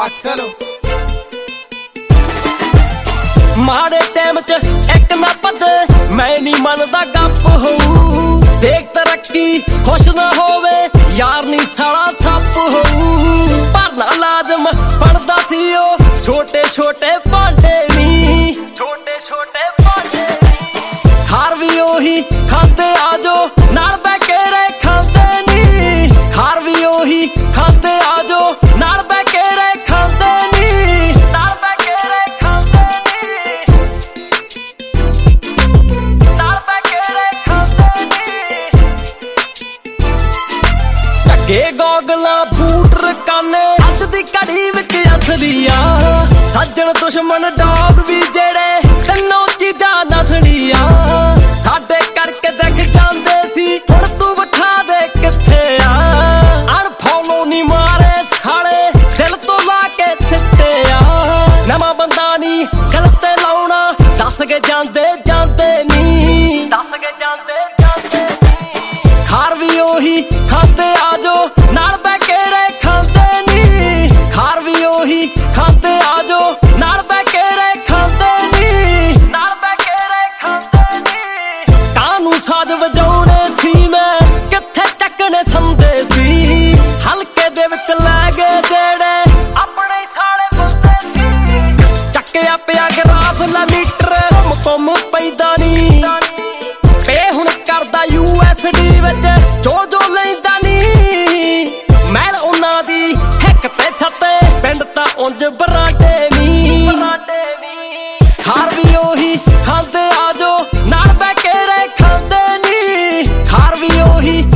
Boxalo माड़े time च एक ना पते मैं नहीं मनदा गप होऊ देख तरक्की खुश ना होवे यार नहीं साला सप होऊ भरना लाजम पढ़दा सी ओ छोटे छोटे भांडे नी छोटे छोटे भांडे नी खार भी ओही खाते आजो नाल बै के रे खाते नी खार भी ओही खाते आजो नाल बै के रे खाते नी नाल बै के रे खाते नी नाल बै के रे खाते नी टके गोगला बूट रकाने अज दी घड़ी विच असली आ सज्जन दुश्मन डॉग भी जेड़े तन्नों चीजां नसली आ साडे करके देख जांदे सी हुण तू विखा दे किथे आ अनफॉलो नी मारे साले दिल तो ला के सिੱਟੇ आ नवां बंदा नी दिल ते लाउणा दस के जांदे जांदे नी दस के जांदे जांदे नी खार भी ओही खाते आजो नाल बै के रे खांदे नी खार भी ओही खाते आजो नाल बै के रे खांदे नी नाल बै के रे खांदे नी कानू साज वजाउणे सी मैं किथे चकने संदे सी हल्के दे विच लै गए जेड़े अपने साले बंदे सी चक्किया पिया ग्राफ ला मीटर कुम पैदा नी पे हुण करदा USD विच जो जो लैंदा नी मैल उन्हां दी हिक ते छत्ते पिंड तां उंज बराडे नी खार भी ओही खांदे आजो नाल बै के रे खांदे नी खार भी ओही